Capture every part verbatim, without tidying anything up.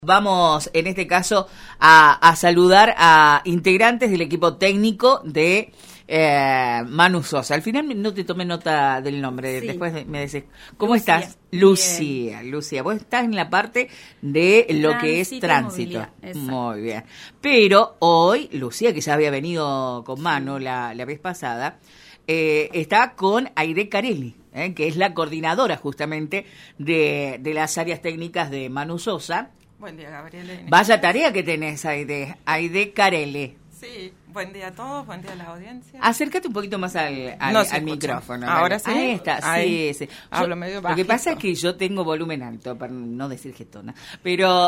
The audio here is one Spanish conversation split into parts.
Vamos, en este caso, a, a saludar a integrantes del equipo técnico de eh, Manu Sosa. Al final no te tomé nota del nombre, sí. Después me decís, ¿cómo Lucía. estás? Lucía, bien. Lucía, vos estás en la parte de lo tránsito, que es tránsito. Muy bien. Pero hoy, Lucía, que ya había venido con Manu sí. la, la vez pasada, eh, está con Aide Carelli, eh, que es la coordinadora justamente de, de las áreas técnicas de Manu Sosa. Buen día, Gabriela. Vaya tarea que tenés, Aide. Aide Carelli. Sí, buen día a todos, buen día a la audiencia. Acércate un poquito más al, al, no al micrófono. Ahora sí. Ahí está, Ahí. sí, sí. Hablo yo, medio bajito. Lo que pasa es que yo tengo volumen alto, para no decir getona. Pero,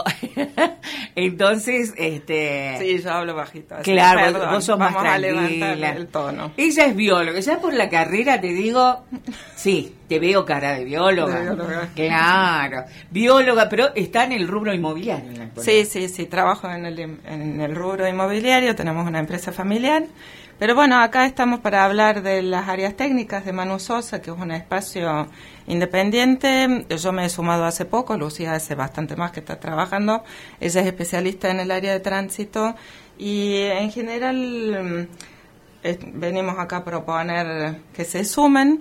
entonces, este... Sí, yo hablo bajito. Claro, perdón, vos sos vamos más tranquila. A levantar el tono. Ella es bióloga, ya por la carrera te digo... Sí, te veo cara de bióloga. De bióloga. Claro. Bióloga, pero está en el rubro inmobiliario. En la sí, sí, sí. Trabajo en el, en el rubro inmobiliario. Tenemos una empresa familiar. Pero bueno, acá estamos para hablar de las áreas técnicas de Manu Sosa, que es un espacio independiente. Yo me he sumado hace poco. Lucía hace bastante más que está trabajando. Ella es especialista en el área de tránsito. Y en general eh, venimos acá a proponer que se sumen.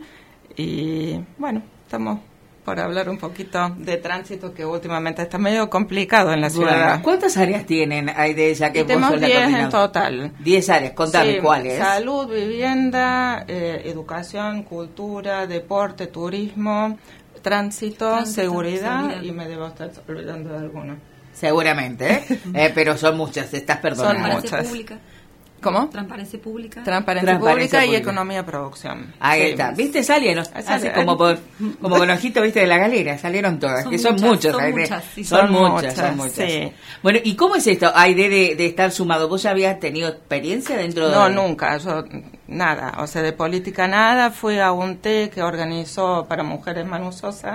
Y bueno, estamos por hablar un poquito de tránsito, que últimamente está medio complicado en la ciudad. Bueno, ¿cuántas áreas tienen hay de ella que y vos tenemos sos la diez coordinadora? En total. diez áreas, contame sí, cuáles. Salud, vivienda, eh, educación, cultura, deporte, turismo, tránsito, tránsito seguridad, seguridad, y me debo estar olvidando de alguna. Seguramente, ¿eh? eh, pero son muchas, estás perdonando. Son muchas. Pública. ¿Cómo? Transparencia pública. Transparencia, Transparencia pública, pública y economía producción. Ahí sí. está. ¿Viste? Salieron. Así Sale. como por, como conojito, ¿viste? De la galera. Salieron todas. Son que son muchas, muchos. son Aide. muchas, sí. Son, Son muchas, muchas, son muchas. sí. Bueno, ¿y cómo es esto, Aide, de, de estar sumado? ¿Vos ya habías tenido experiencia dentro de...? No, nunca. Yo, nada. O sea, de política nada. Fui a un té que organizó para mujeres Manu Sosa.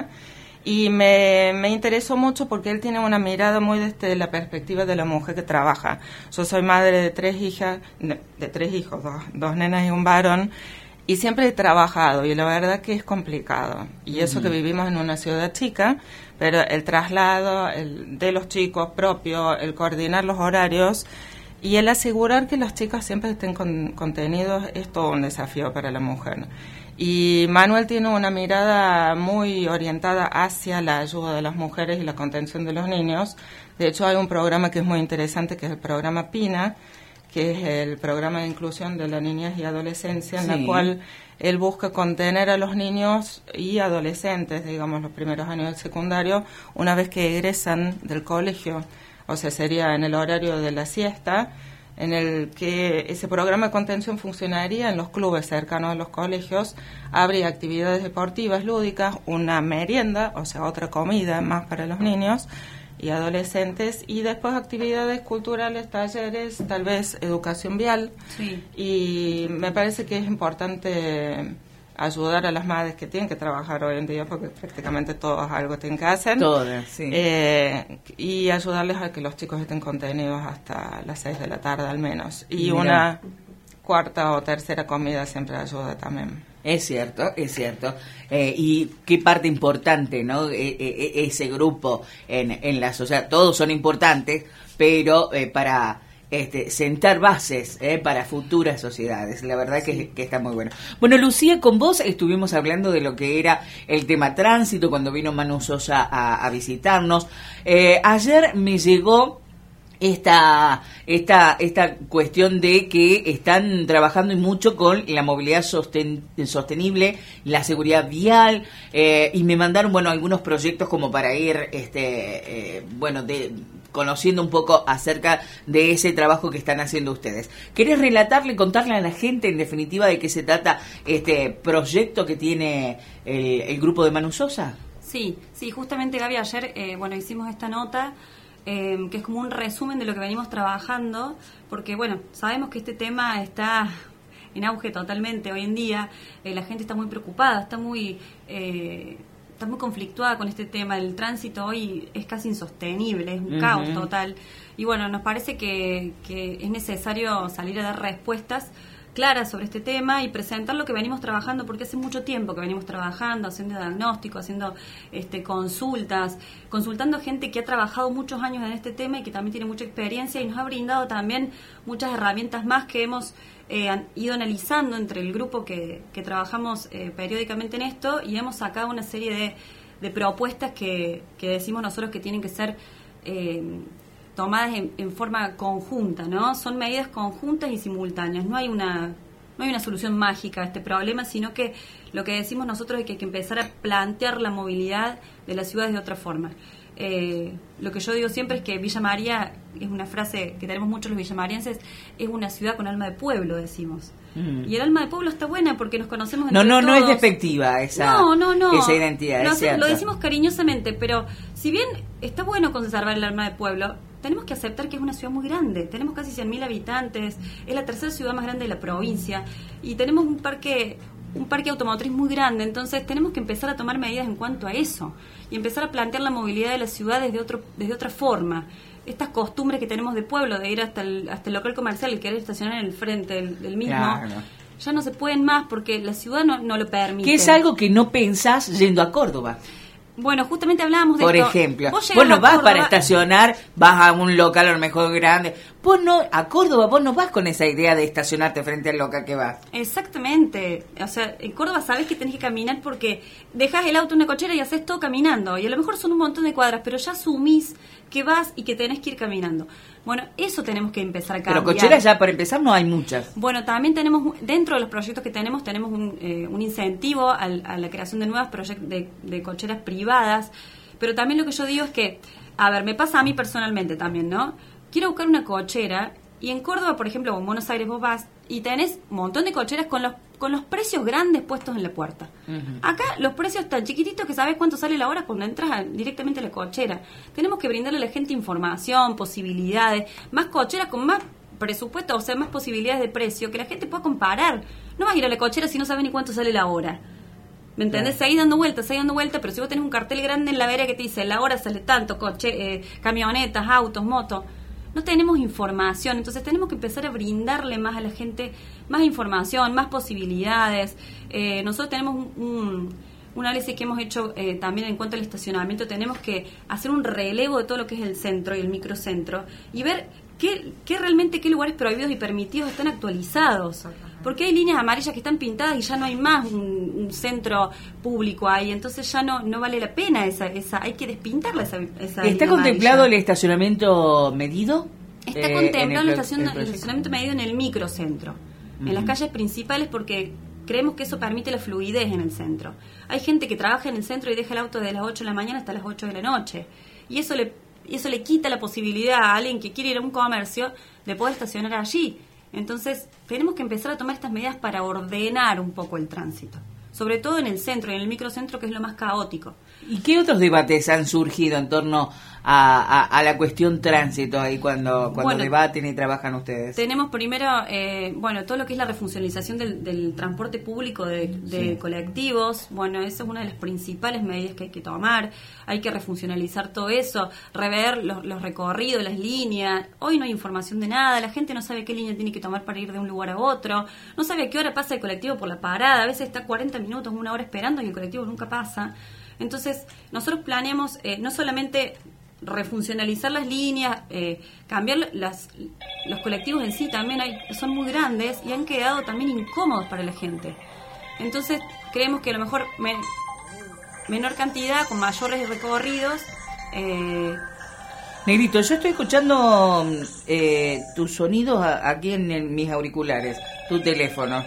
Y me, me interesó mucho porque él tiene una mirada muy desde la perspectiva de la mujer que trabaja. Yo soy madre de tres hijas, de, de tres hijos, dos, dos nenas y un varón, y siempre he trabajado, y la verdad que es complicado. Y eso uh-huh. que vivimos en una ciudad chica, pero el traslado el, de los chicos propio, el coordinar los horarios y el asegurar que los chicos siempre estén con, contenidos, es todo un desafío para la mujer. Y Manuel tiene una mirada muy orientada hacia la ayuda de las mujeres y la contención de los niños. De hecho, hay un programa que es muy interesante, que es el programa PINA, que es el programa de inclusión de la niñez y adolescencia, en sí. la cual él busca contener a los niños y adolescentes, digamos, los primeros años del secundario, una vez que egresan del colegio. O sea, sería en el horario de la siesta, en el que ese programa de contención funcionaría en los clubes cercanos a los colegios. Habría actividades deportivas lúdicas, una merienda, o sea, otra comida más para los niños y adolescentes, y después actividades culturales, talleres, tal vez educación vial. Sí. Y me parece que es importante ayudar a las madres que tienen que trabajar hoy en día, porque prácticamente todos algo tienen que hacer. Todas, sí. Eh, y ayudarles a que los chicos estén contenidos hasta las seis de la tarde al menos. Y Mira. Una cuarta o tercera comida siempre ayuda también. Es cierto, es cierto. Eh, y qué parte importante, ¿no? Eh, eh, ese grupo en, en la sociedad. Todos son importantes, pero eh, para... Este, sentar bases eh, para futuras sociedades. La verdad que, sí. que está muy bueno. Bueno, Lucía, con vos estuvimos hablando de lo que era el tema tránsito cuando vino Manu Sosa a, a visitarnos. Eh, ayer me llegó esta esta esta cuestión de que están trabajando mucho con la movilidad sosten, sostenible, la seguridad vial, eh, y me mandaron bueno algunos proyectos como para ir este eh, bueno de conociendo un poco acerca de ese trabajo que están haciendo ustedes. ¿Querés relatarle, contarle a la gente en definitiva de qué se trata este proyecto que tiene el, el grupo de Manu Sosa? Sí, sí, justamente Gaby, ayer eh, bueno hicimos esta nota eh, que es como un resumen de lo que venimos trabajando, porque bueno, sabemos que este tema está en auge totalmente hoy en día, eh, la gente está muy preocupada, está muy... Eh, está muy conflictuada con este tema. El tránsito hoy es casi insostenible, es un uh-huh. caos total. Y bueno, nos parece que, que es necesario salir a dar respuestas claras sobre este tema y presentar lo que venimos trabajando, porque hace mucho tiempo que venimos trabajando, haciendo diagnóstico, haciendo este, consultas, consultando gente que ha trabajado muchos años en este tema y que también tiene mucha experiencia y nos ha brindado también muchas herramientas más que hemos eh, han ido analizando entre el grupo que, que trabajamos eh, periódicamente en esto, y hemos sacado una serie de, de propuestas que, que decimos nosotros que tienen que ser eh, tomadas en, en forma conjunta, ¿no? Son medidas conjuntas y simultáneas. No hay una no hay una solución mágica a este problema, sino que lo que decimos nosotros es que hay que empezar a plantear la movilidad de las ciudades de otra forma. Eh, lo que yo digo siempre es que Villa María, es una frase que tenemos muchos los villamarienses, es una ciudad con alma de pueblo, decimos. Mm. Y el alma de pueblo está buena porque nos conocemos entre No, no, todos. no es despectiva esa, no, no, no. esa identidad. Lo, es hace, lo decimos cariñosamente, pero si bien está bueno conservar el alma de pueblo, tenemos que aceptar que es una ciudad muy grande. Tenemos casi cien mil habitantes, es la tercera ciudad más grande de la provincia y tenemos un parque un parque automotriz muy grande, entonces tenemos que empezar a tomar medidas en cuanto a eso y empezar a plantear la movilidad de la ciudad desde otro desde otra forma. Estas costumbres que tenemos de pueblo, de ir hasta el, hasta el local comercial y querer estacionar en el frente del, del mismo, claro, ya no se pueden más porque la ciudad no, no lo permite. Que es algo que no pensás yendo a Córdoba. Bueno, justamente hablábamos de Por esto. ejemplo, vos, vos no vas Córdoba, para estacionar, vas a un local a lo mejor grande. Vos no, a Córdoba vos no vas con esa idea de estacionarte frente al local que vas. Exactamente. O sea, en Córdoba sabés que tenés que caminar porque dejás el auto en una cochera y haces todo caminando. Y a lo mejor son un montón de cuadras, pero ya asumís que vas y que tenés que ir caminando. Bueno, eso tenemos que empezar a cambiar. Pero cocheras ya para empezar no hay muchas. Bueno, también tenemos, dentro de los proyectos que tenemos, tenemos un, eh, un incentivo al, a la creación de nuevas proyectos de, de cocheras privadas. Pero también lo que yo digo es que, a ver, me pasa a mí personalmente también, ¿no? Quiero buscar una cochera y en Córdoba, por ejemplo, o en Buenos Aires vos vas y tenés un montón de cocheras con los con los precios grandes puestos en la puerta. Uh-huh. Acá los precios tan chiquititos que sabes cuánto sale la hora cuando entras a, directamente a la cochera. Tenemos que brindarle a la gente información, posibilidades, más cocheras con más presupuesto, o sea, más posibilidades de precio, que la gente pueda comparar. No vas a ir a la cochera si no sabes ni cuánto sale la hora. ¿Me entendés? Claro. Seguís dando vueltas, seguís dando vueltas, pero si vos tenés un cartel grande en la vereda que te dice la hora sale tanto, coche, eh, camionetas, autos, motos, no tenemos información, entonces tenemos que empezar a brindarle más a la gente más información, más posibilidades. Eh, nosotros tenemos un, un, un análisis que hemos hecho eh, también en cuanto al estacionamiento, tenemos que hacer un relevo de todo lo que es el centro y el microcentro y ver qué, qué realmente qué lugares prohibidos y permitidos están actualizados. Porque hay líneas amarillas que están pintadas y ya no hay más un, un centro público ahí, entonces ya no no vale la pena esa esa hay que despintarla esa, esa ¿Está contemplado amarilla. El estacionamiento medido? Está eh, contemplado el, el, estacion, el, el estacionamiento medido en el microcentro, uh-huh. en las calles principales, porque creemos que eso permite la fluidez en el centro. Hay gente que trabaja en el centro y deja el auto de las ocho de la mañana hasta las ocho de la noche, y eso le eso le quita la posibilidad a alguien que quiere ir a un comercio de poder estacionar allí. Entonces, tenemos que empezar a tomar estas medidas para ordenar un poco el tránsito, sobre todo en el centro y en el microcentro, que es lo más caótico. ¿Y qué otros debates han surgido en torno a, a, a la cuestión tránsito ahí cuando, cuando bueno, debaten y trabajan ustedes? Tenemos primero, eh, bueno, todo lo que es la refuncionalización del, del transporte público de, de sí. colectivos. Bueno, esa es una de las principales medidas que hay que tomar. Hay que refuncionalizar todo eso, rever los, los recorridos, las líneas. Hoy no hay información de nada, la gente no sabe qué línea tiene que tomar para ir de un lugar a otro, no sabe a qué hora pasa el colectivo por la parada, a veces está cuarenta minutos, una hora esperando y el colectivo nunca pasa. Entonces, nosotros planeamos eh, no solamente refuncionalizar las líneas, eh, cambiar las, los colectivos en sí, también hay, son muy grandes y han quedado también incómodos para la gente. Entonces, creemos que a lo mejor men, menor cantidad, con mayores recorridos. Eh, Negrito, yo estoy escuchando eh, tus sonidos a, aquí en, en mis auriculares, tu teléfono.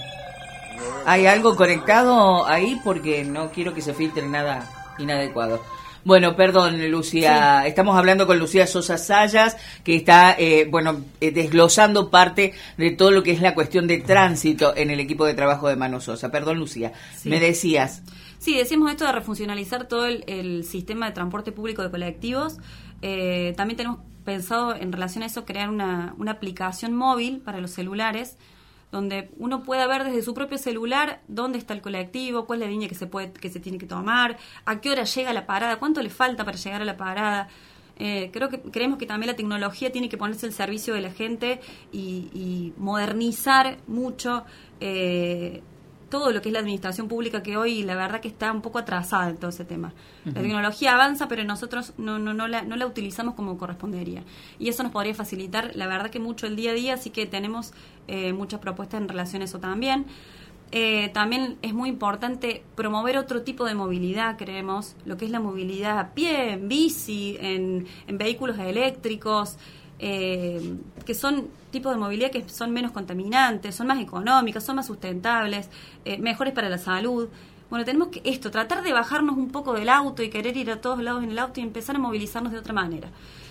¿Hay algo conectado ahí? Porque no quiero que se filtre nada inadecuado. Bueno, perdón, Lucía, sí. Estamos hablando con Lucía Sosa Sayas, que está, eh, bueno, eh, desglosando parte de todo lo que es la cuestión de tránsito en el equipo de trabajo de Mano Sosa. Perdón, Lucía, sí. Me decías. Sí, decimos esto de refuncionalizar todo el, el sistema de transporte público de colectivos. Eh, también tenemos pensado en relación a eso crear una, una aplicación móvil para los celulares, donde uno pueda ver desde su propio celular dónde está el colectivo, cuál es la línea que se puede que se tiene que tomar, a qué hora llega la parada, cuánto le falta para llegar a la parada. Eh, creo que creemos que también la tecnología tiene que ponerse al servicio de la gente y, y modernizar mucho eh, todo lo que es la administración pública, que hoy la verdad que está un poco atrasada en todo ese tema. Uh-huh. La tecnología avanza, pero nosotros no, no, no, la, no la utilizamos como correspondería. Y eso nos podría facilitar, la verdad que mucho el día a día, así que tenemos eh, muchas propuestas en relación a eso también. Eh, también es muy importante promover otro tipo de movilidad, creemos, lo que es la movilidad a pie, en bici, en, en vehículos eléctricos, eh, que son tipos de movilidad que son menos contaminantes, son más económicas, son más sustentables, eh, mejores para la salud. Bueno, tenemos que esto, tratar de bajarnos un poco del auto y querer ir a todos lados en el auto y empezar a movilizarnos de otra manera.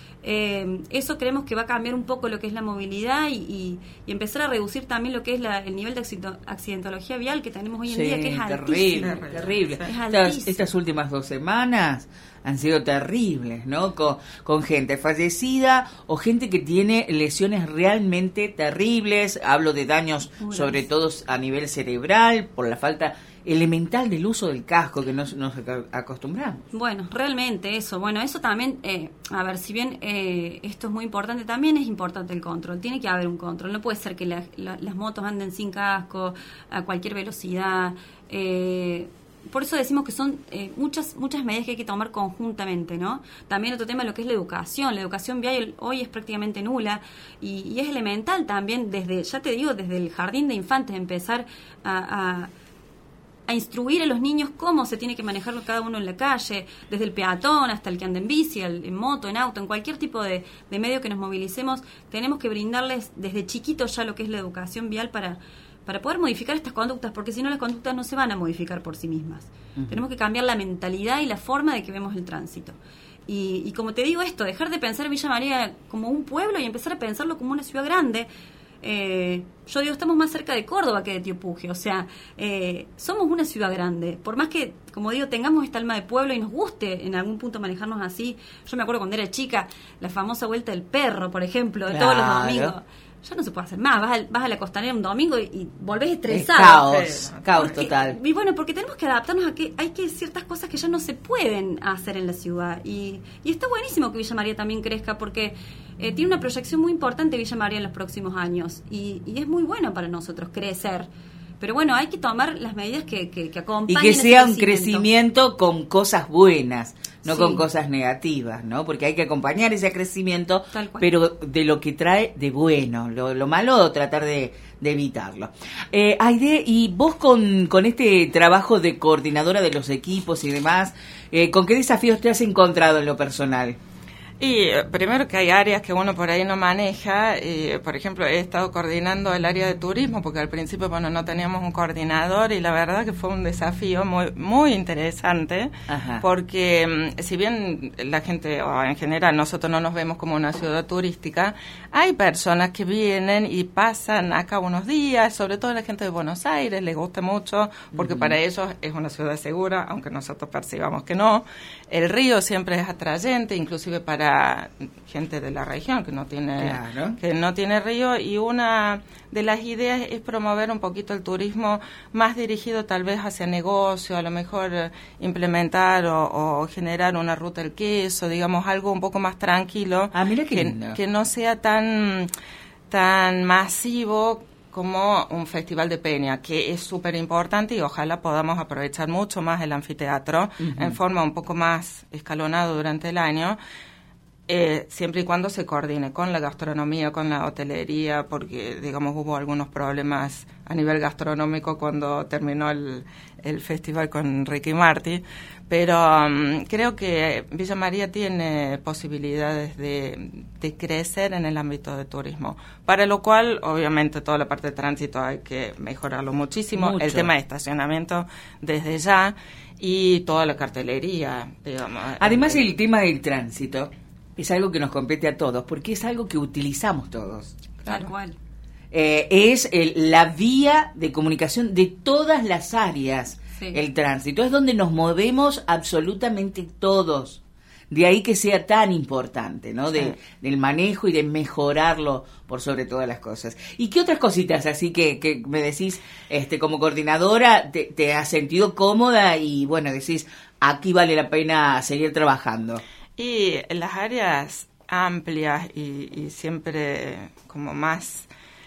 Eh, eso creemos que va a cambiar un poco lo que es la movilidad y, y, y empezar a reducir también lo que es la, el nivel de accidentología vial que tenemos hoy en sí, día, que es terrible, altísimo. Terrible, es estas, estas últimas dos semanas han sido terribles, ¿no? Con, con gente fallecida o gente que tiene lesiones realmente terribles. Hablo de daños, Uy, sobre todo a nivel cerebral, por la falta elemental del uso del casco que nos, nos acostumbramos. Bueno, realmente eso. Bueno, eso también, eh, a ver, si bien eh, esto es muy importante, también es importante el control. Tiene que haber un control. No puede ser que la, la, las motos anden sin casco a cualquier velocidad. Eh, por eso decimos que son eh, muchas muchas medidas que hay que tomar conjuntamente, ¿no? También otro tema, lo que es la educación. La educación vial hoy es prácticamente nula y, y es elemental también desde, ya te digo, desde el jardín de infantes, empezar a... a a instruir a los niños cómo se tiene que manejar cada uno en la calle, desde el peatón hasta el que anda en bici, en moto, en auto, en cualquier tipo de, de medio que nos movilicemos. Tenemos que brindarles desde chiquitos ya lo que es la educación vial para, para poder modificar estas conductas, porque si no las conductas no se van a modificar por sí mismas. Uh-huh. Tenemos que cambiar la mentalidad y la forma de que vemos el tránsito. Y, y como te digo esto, dejar de pensar Villa María como un pueblo y empezar a pensarlo como una ciudad grande. Eh, yo digo, estamos más cerca de Córdoba que de Tiopugio, o sea, eh, somos una ciudad grande, por más que, como digo, tengamos esta alma de pueblo y nos guste en algún punto manejarnos así. Yo me acuerdo cuando era chica, la famosa vuelta del perro, por ejemplo, de claro. todos los domingos. Ya no se puede hacer más, vas a, vas a la costanera un domingo y, y volvés estresado. Es caos, caos porque, total. Y bueno, porque tenemos que adaptarnos a que hay que ciertas cosas que ya no se pueden hacer en la ciudad. Y, y está buenísimo que Villa María también crezca porque eh, tiene una proyección muy importante Villa María en los próximos años. Y, y es muy bueno para nosotros crecer. Pero bueno, hay que tomar las medidas que, que, que acompañen. Y que sea un crecimiento con cosas buenas, no sí. con cosas negativas, ¿no? Porque hay que acompañar ese crecimiento, pero de lo que trae de bueno. Lo, lo malo, tratar de, de evitarlo. Eh, Aide, y vos con, con este trabajo de coordinadora de los equipos y demás, eh, ¿con qué desafíos te has encontrado en lo personal? Y primero que hay áreas que uno por ahí no maneja, y, por ejemplo, he estado coordinando el área de turismo, porque al principio, bueno, no teníamos un coordinador, y la verdad que fue un desafío muy muy interesante. Ajá. Porque si bien la gente, o en general, nosotros no nos vemos como una ciudad turística, hay personas que vienen y pasan acá unos días, sobre todo la gente de Buenos Aires, les gusta mucho, porque uh-huh. para ellos es una ciudad segura, aunque nosotros percibamos que no. El río siempre es atrayente, inclusive para gente de la región que no tiene claro. que no tiene río, y una de las ideas es promover un poquito el turismo más dirigido tal vez hacia negocio, a lo mejor eh, implementar o, o generar una ruta del queso, digamos algo un poco más tranquilo, ah, mira qué que, lindo. que no sea tan tan masivo como un festival de peña, que es súper importante y ojalá podamos aprovechar mucho más el anfiteatro uh-huh. en forma un poco más escalonado durante el año. Eh, siempre y cuando se coordine con la gastronomía, con la hotelería, porque, digamos, hubo algunos problemas a nivel gastronómico cuando terminó el, el festival con Ricky Martin, pero um, creo que Villa María tiene posibilidades de, de crecer en el ámbito de turismo, para lo cual, obviamente, toda la parte de tránsito hay que mejorarlo muchísimo, Mucho. El tema de estacionamiento desde ya, y toda la cartelería, digamos. Además, el, el tema del tránsito es algo que nos compete a todos, porque es algo que utilizamos todos. Tal cual. Eh, es el, la vía de comunicación de todas las áreas, sí. el tránsito. Es donde nos movemos absolutamente todos. De ahí que sea tan importante, ¿no? De, sí. Del manejo y de mejorarlo por sobre todas las cosas. ¿Y qué otras cositas así que, que me decís, este, como coordinadora, te, te has sentido cómoda y, bueno, decís, aquí vale la pena seguir trabajando? Y las áreas amplias y, y siempre como más,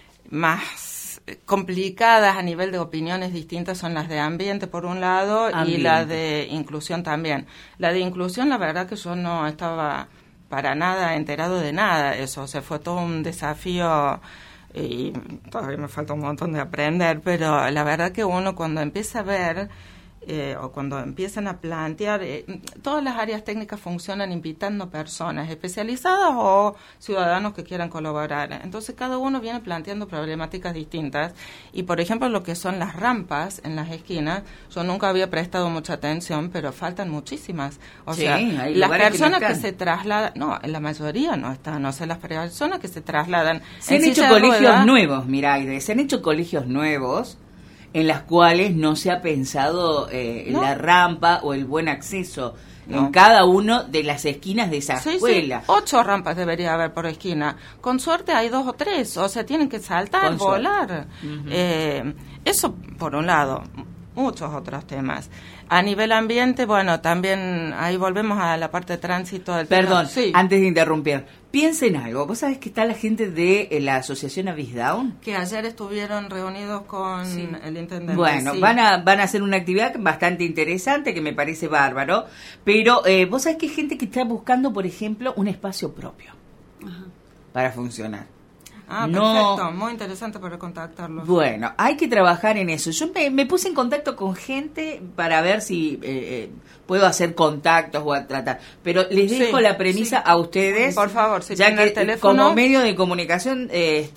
más complicadas a nivel de opiniones distintas son las de ambiente por un lado ambiente. Y la de inclusión también. La de inclusión, la verdad que yo no estaba para nada enterado de nada de eso, o sea, fue todo un desafío y todavía me falta un montón de aprender, pero la verdad que uno cuando empieza a ver eh, o cuando empiezan a plantear, eh, todas las áreas técnicas funcionan invitando personas especializadas o ciudadanos que quieran colaborar. Entonces cada uno viene planteando problemáticas distintas y, por ejemplo, lo que son las rampas en las esquinas, yo nunca había prestado mucha atención, pero faltan muchísimas. O sí, sea, hay las personas que, no que se trasladan, no, en la mayoría no están, o sea, las personas que se trasladan. Se han hecho colegios rueda, nuevos, Miraide, se han hecho colegios nuevos en las cuales no se ha pensado eh, no. la rampa o el buen acceso no. en cada uno de las esquinas de esa sí, escuela. Sí. Ocho rampas debería haber por esquina. Con suerte hay dos o tres, o sea, tienen que saltar, Con volar. Uh-huh. Eh, eso por un lado. Muchos otros temas. A nivel ambiente, bueno, también ahí volvemos a la parte de tránsito del Perdón, tema. Sí. antes de interrumpir, piensen algo. ¿Vos sabés que está la gente de eh, la asociación Avisdown? Que ayer estuvieron reunidos con sí. el intendente. Bueno, sí. van a van a hacer una actividad bastante interesante que me parece bárbaro, pero eh, vos sabés que hay gente que está buscando, por ejemplo, un espacio propio Ajá. para funcionar. Ah, no, perfecto, muy interesante para contactarlos. Bueno, hay que trabajar en eso. Yo me, me puse en contacto con gente para ver si eh, eh, puedo hacer contactos o a tratar, pero les dejo sí, la premisa sí. a ustedes. Por favor, si ya que el teléfono, como medio de comunicación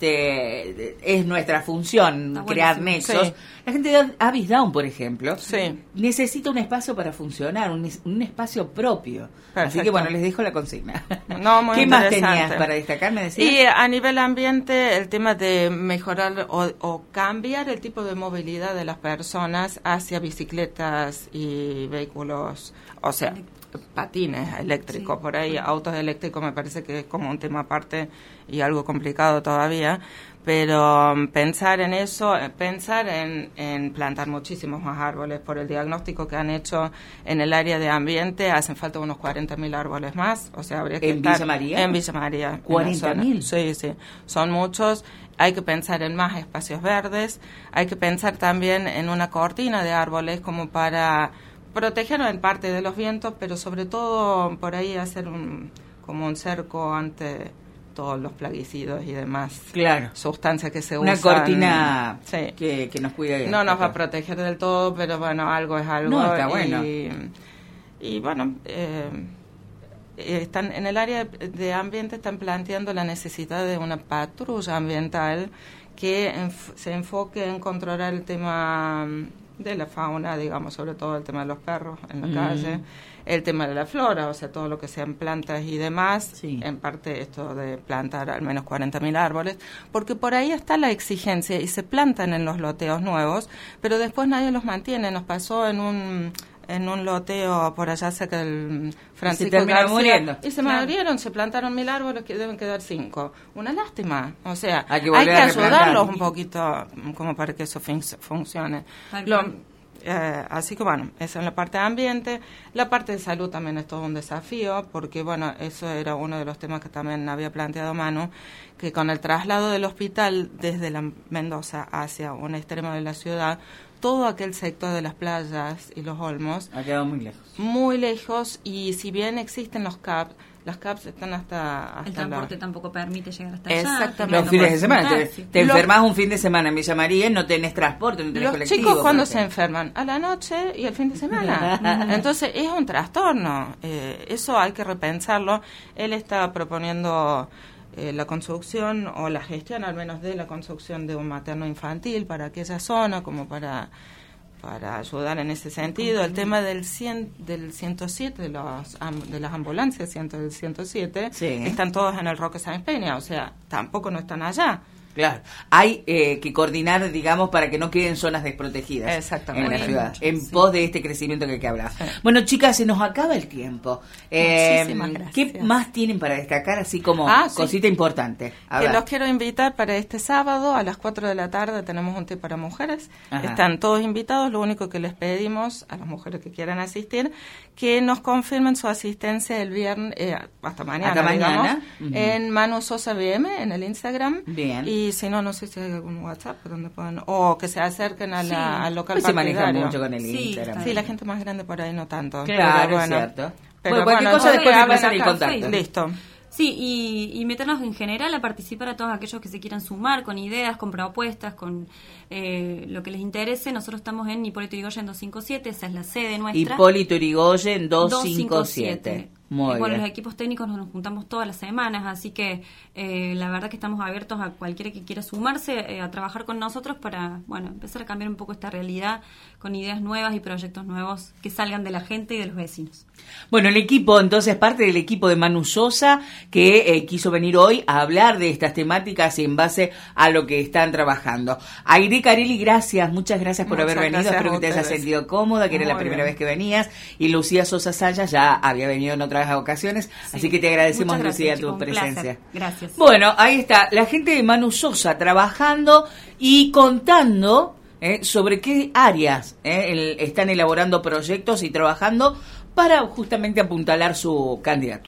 este es nuestra función ah, crear bueno, sí. nexos. Sí. La gente de Avisdown, por ejemplo, sí. necesita un espacio para funcionar, un, un espacio propio. Perfecto. Así que bueno, les dejo la consigna. No, muy ¿Qué más tenías para destacar? ¿Me decías? Y a nivel ambiente, el tema de mejorar o, o cambiar el tipo de movilidad de las personas hacia bicicletas y vehículos, o sea, patines eléctricos, sí. por ahí autos eléctricos me parece que es como un tema aparte y algo complicado todavía, pero um, pensar en eso, pensar en, en plantar muchísimos más árboles. Por el diagnóstico que han hecho en el área de ambiente, hacen falta unos cuarenta mil árboles más, o sea, habría que ¿En estar Villa María? En Villa María. ¿cuarenta mil? Sí, sí, son muchos. Hay que pensar en más espacios verdes, hay que pensar también en una cortina de árboles como para proteger en parte de los vientos, pero sobre todo por ahí hacer un como un cerco ante todos los plaguicidas y demás claro. sustancias que se una usan. Una cortina sí. que, que nos cuide. No nos va a proteger del todo, pero bueno, algo es algo. No, está bueno. Y, y bueno, eh, están en el área de ambiente están planteando la necesidad de una patrulla ambiental que enf- se enfoque en controlar el tema de la fauna, digamos, sobre todo el tema de los perros en la mm. calle, el tema de la flora, o sea, todo lo que sean plantas y demás, sí. en parte esto de plantar al menos cuarenta mil árboles, porque por ahí está la exigencia y se plantan en los loteos nuevos, pero después nadie los mantiene. Nos pasó en un en un loteo por allá cerca del Francisco y se García muriendo. Y se claro. murieron, se plantaron mil árboles que deben quedar cinco. Una lástima. O sea, hay que, hay que ayudarlos un poquito como para que eso fun- funcione. Lo, eh, así que bueno, eso en la parte de ambiente. La parte de salud también es todo un desafío, porque bueno, eso era uno de los temas que también había planteado Manu, que con el traslado del hospital desde la Mendoza hacia un extremo de la ciudad, todo aquel sector de las playas y los olmos ha quedado muy lejos. Muy lejos, y si bien existen los C A P, las C A P están hasta... hasta el transporte la... tampoco permite llegar hasta allá. Exactamente. Los fines de semana. Te, te los... enfermas un fin de semana en Villa María y no tenés transporte, no tenés los colectivo. Los chicos cuando se enferman, a la noche y el fin de semana. Entonces es un trastorno. Eh, eso hay que repensarlo. Él está proponiendo... Eh, la construcción o la gestión al menos de la construcción de un materno infantil para aquella zona, como para para ayudar en ese sentido. El tema del cien, del ciento siete, de, los, de las ambulancias ciento, del ciento siete, sí. están todos en el Roque Sáenz Peña, o sea, tampoco no están allá. Claro, hay eh, que coordinar, digamos, para que no queden zonas desprotegidas Exactamente. en la ciudad, Mucho, en sí. pos de este crecimiento que, que hablaba. Sí. Bueno, chicas, se nos acaba el tiempo. Eh, Muchísimas gracias. ¿Qué más tienen para destacar, así como Ah, sí. cosita importante? A Que ver. los quiero invitar para este sábado a las cuatro de la tarde. Tenemos un té para mujeres. Ajá. Están todos invitados. Lo único que les pedimos a las mujeres que quieran asistir, que nos confirmen su asistencia el viernes, eh, hasta mañana, Hasta mañana. digamos, Ujú. en Manu Sosa B M, en el Instagram. Bien. Y si no, no sé si hay algún WhatsApp donde puedan, o que se acerquen a la, Sí. al local Pues se maneja partidario. mucho con el Sí, Instagram. Sí, la gente más grande por ahí no tanto. Claro, pero es cierto. Pero Bueno, cualquier cosa entonces después me hablan pasan el acá. contacto. Listo. Sí, y, y meternos en general a participar a todos aquellos que se quieran sumar con ideas, con propuestas, con eh, lo que les interese. Nosotros estamos en Hipólito Yrigoyen doscientos cincuenta y siete, esa es la sede nuestra. Hipólito Yrigoyen doscientos cincuenta y siete. Muy Eh, bueno, bien. los equipos técnicos nos juntamos todas las semanas, así que eh, la verdad que estamos abiertos a cualquiera que quiera sumarse eh, a trabajar con nosotros para, bueno, empezar a cambiar un poco esta realidad con ideas nuevas y proyectos nuevos que salgan de la gente y de los vecinos. Bueno, el equipo, entonces, parte del equipo de Manu Sosa, que eh, quiso venir hoy a hablar de estas temáticas y en base a lo que están trabajando. Aide Carelli, gracias, muchas gracias por Muchas haber venido. gracias Espero a que te hayas ustedes. sentido cómoda, que era la Muy primera bien. vez que venías. Y Lucía Sosa Sayas ya había venido en otras ocasiones, Sí. así que te agradecemos, Muchas gracias, Lucía, chicos, tu un presencia. placer. Gracias. Bueno, ahí está, la gente de Manu Sosa trabajando y contando eh, sobre qué áreas eh, el- están elaborando proyectos y trabajando para justamente apuntalar su candidato.